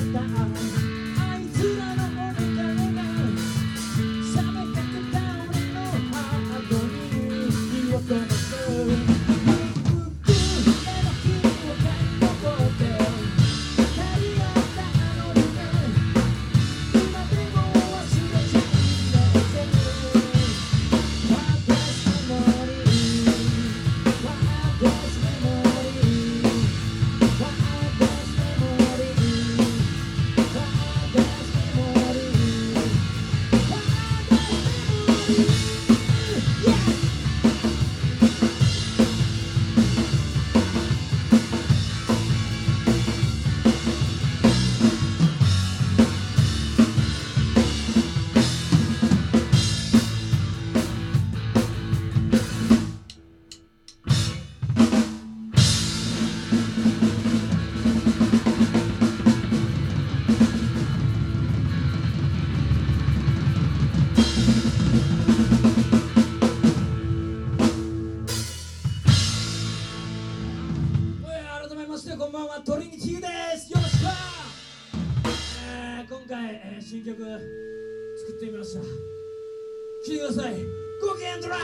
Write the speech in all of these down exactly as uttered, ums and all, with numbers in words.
新曲作ってみました。聴いてください。ゴー&ドライ。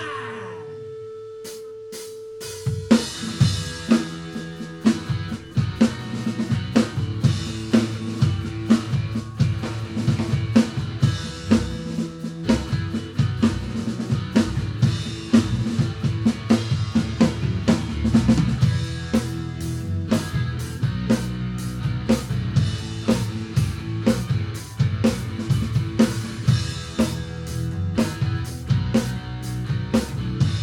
「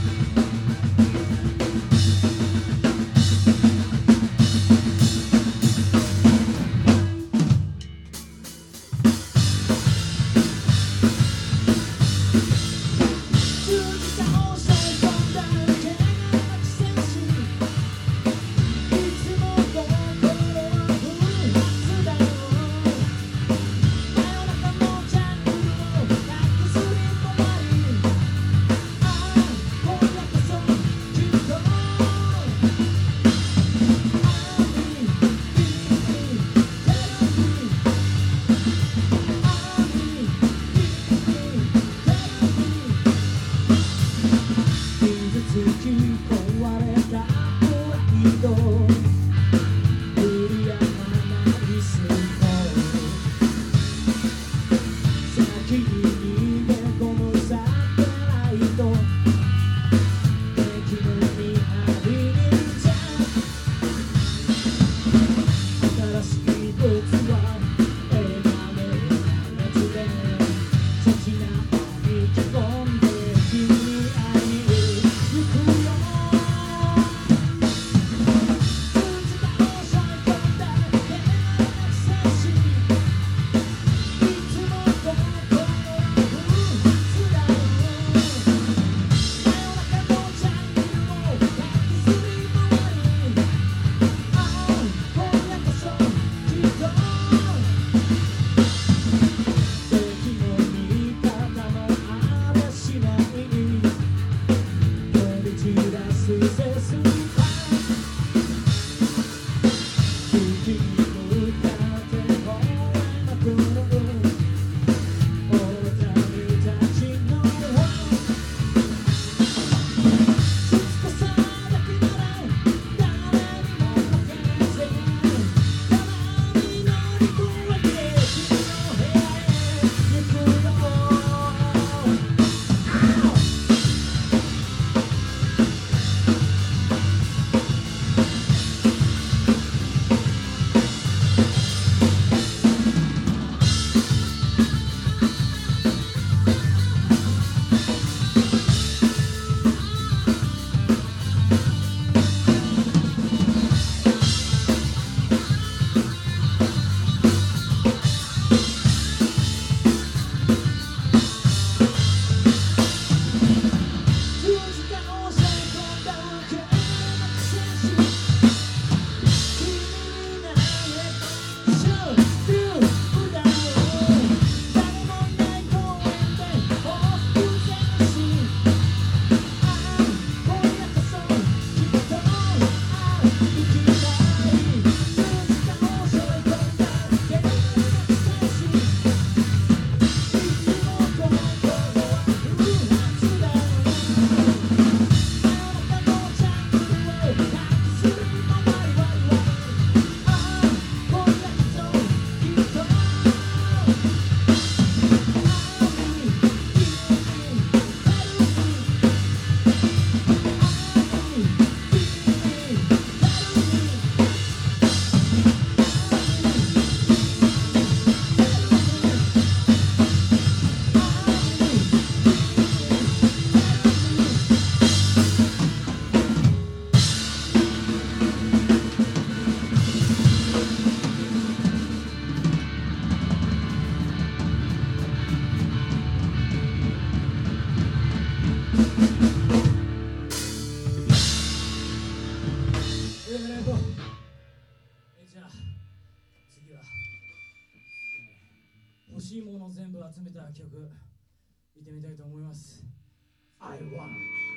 欲しいものを全部集めた曲見てみたいと思います。 I want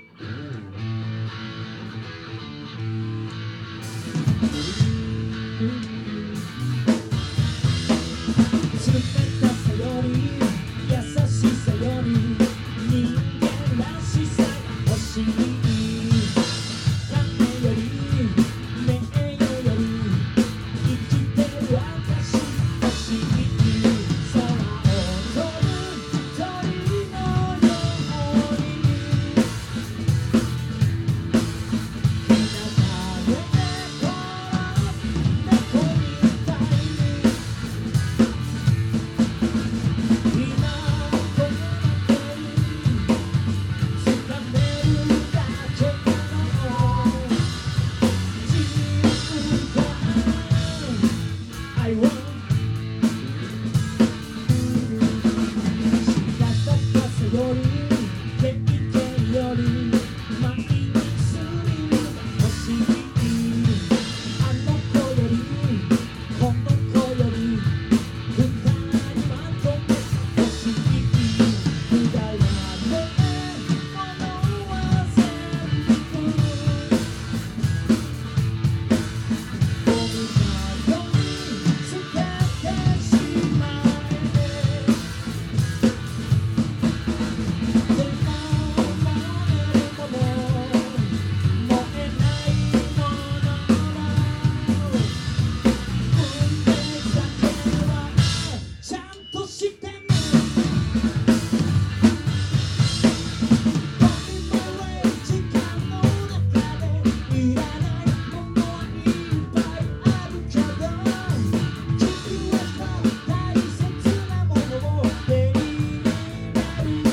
冷たさより優しさより人間らしさが欲しい。金より名誉より生きてる私欲しい。空を飛ぶ鳥のように日向で猫猫みたいに今この手に掴めるだけなの自由感 I want したたかさより経験よりマイナスに欲しい。あの子よりこの子より二人まとめ欲しい。くだらねえものは全部ゴミ箱に捨ててしまえ。でも燃えるもの燃えないものは運命だけはちゃんとしてね。ゴミ漏れ時間の中でいらないものはいっぱいあるけど君はさ大切なものを手に入れるため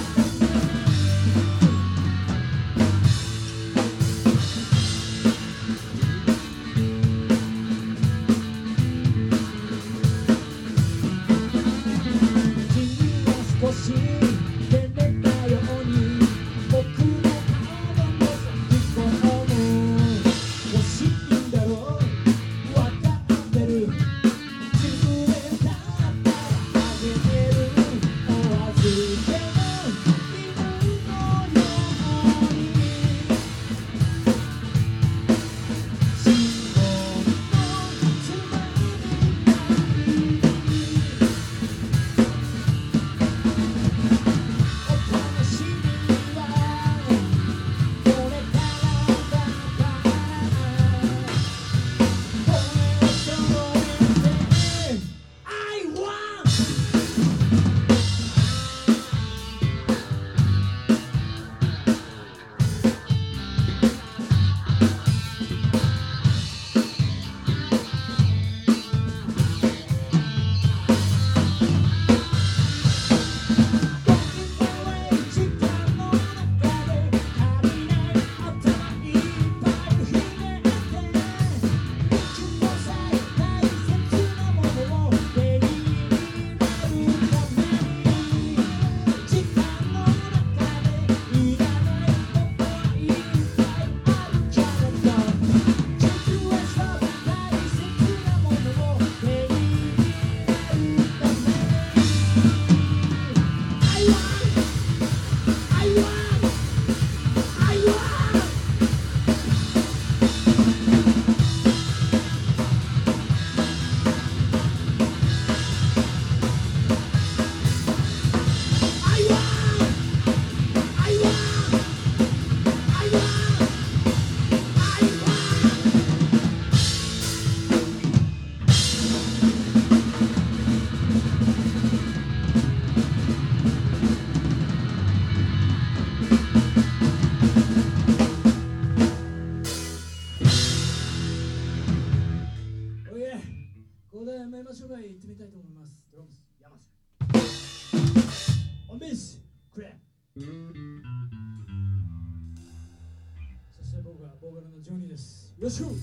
君は少し照れたように僕の顔の先っぽも欲しいんだろうわかってるじゅうえんだったらあげるお預けの犬のように信号のつまみたいにお楽しみはこれからだから声を揃えて I wantゴミ漏れ時間の中で足りない頭いっぱいひねって僕の最大切なものを手に入れるために時間の中でいらないことはいっぱいあるけれど僕はそう大切なものを手に入れるためにI want I want I want I want I want I want I want おいえ、ここでメンバー紹介行ってみたいと思います。ドラムス山瀬、オンベースクレア、そして僕はボーカルのジョニーです。よろしく。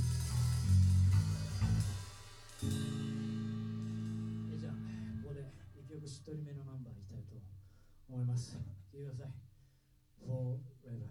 えじゃあここで一曲しっとりめのナンバーいきたいと思います。聴いてください。Forever。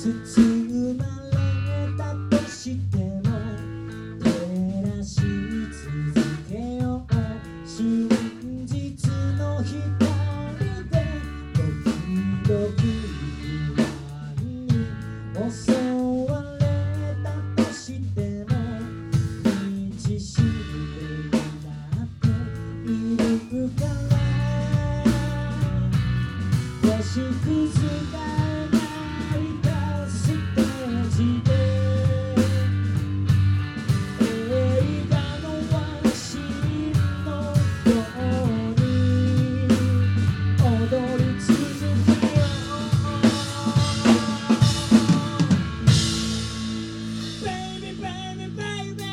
包まれたとしても照らし続けよう真実の光で時々不安に襲われたとしても道しるべになっているから星屑が描いたステージで映画のワンシーンのように踊り続けよう Baby, baby, baby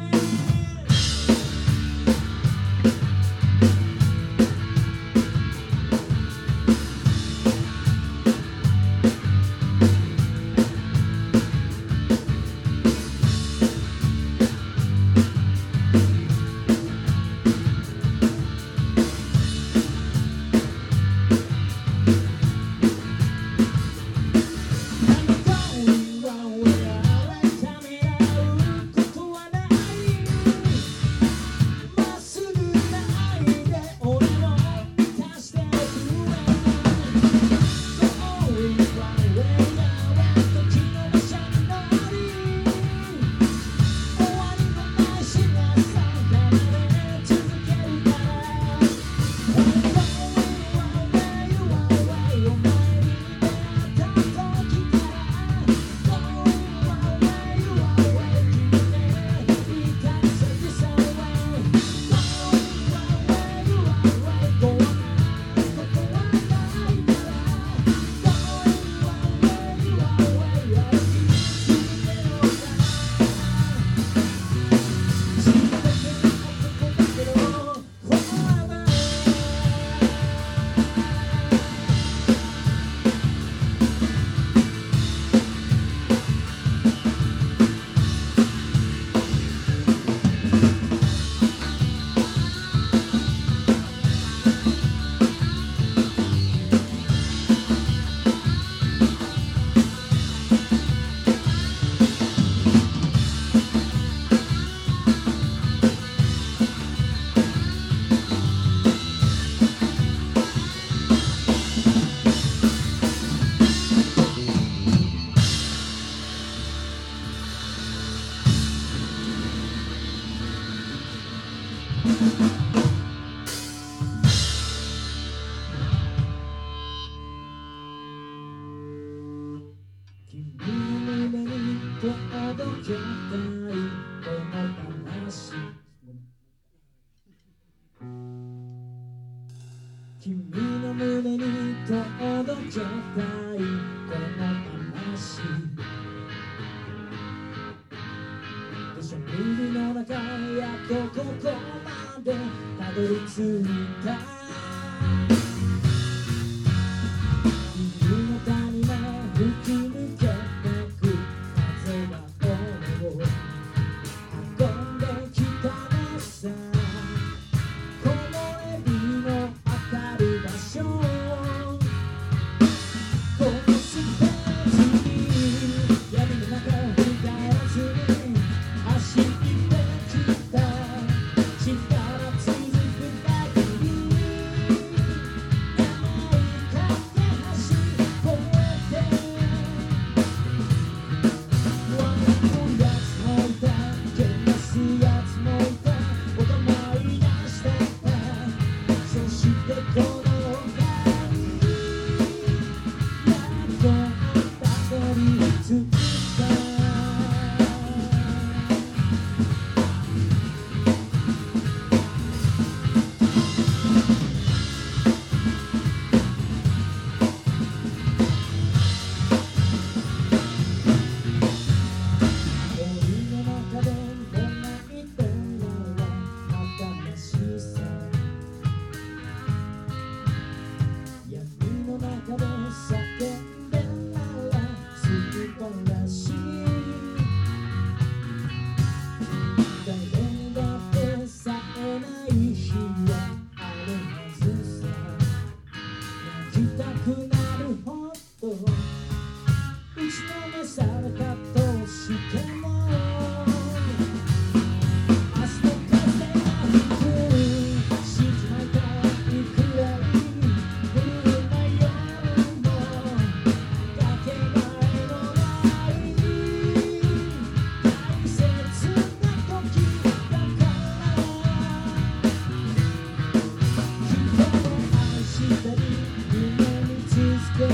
君の胸に届けたいこの話君の胸に届けたいこの話土砂降りの中やっとここまでたどり着いた君の谷間吹き抜けてく風が俺を運んできたのさ木漏れ日の当たる場所このステージに闇の中振り返らずに走ってきた力続く限り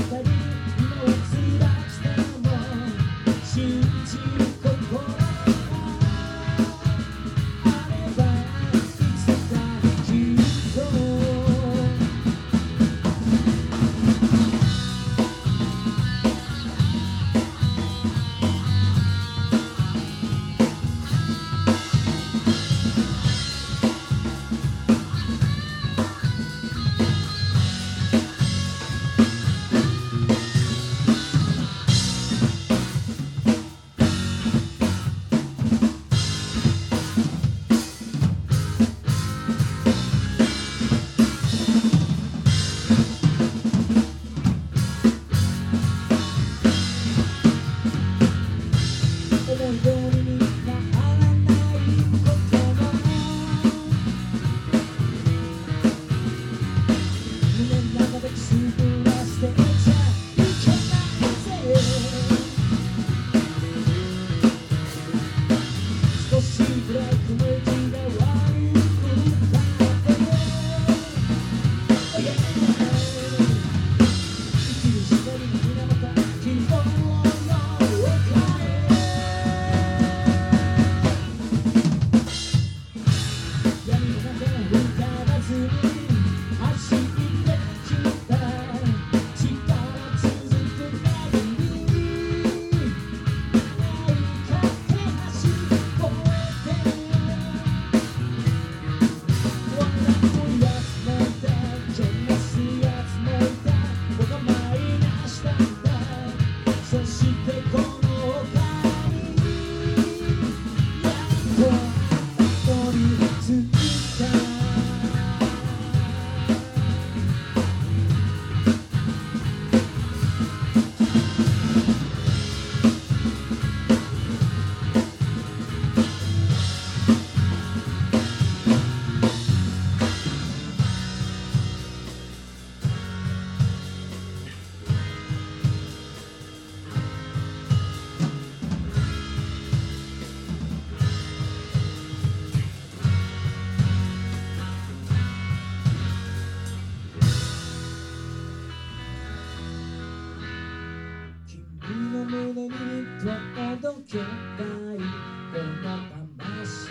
けたいこの魂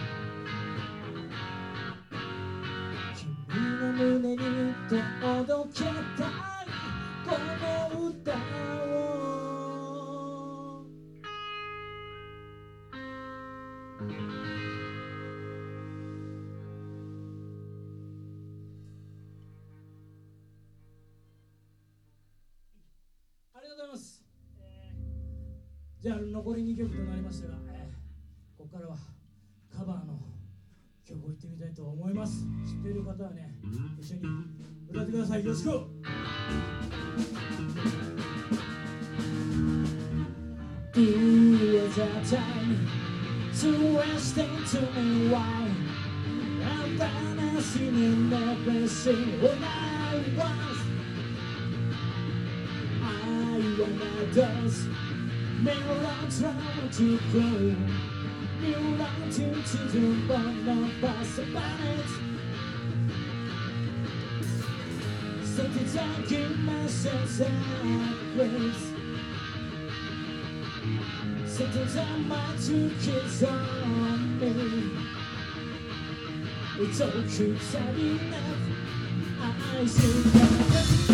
君の胸に届けたいこの歌をありがとうございます。じゃあ残りにきょくとなりましたが、えー、ここからはカバーの曲をいってみたいと思います。知っている方はね、一緒に歌ってください。よろしく。Here's a time to rest into me why I'm fantasy in everything when I was I wanna dance Mirror trying to grow Mirror to children born of us planet Something's taking myself at grace Sometimes I might to kiss on me It's all keeps adding up I see that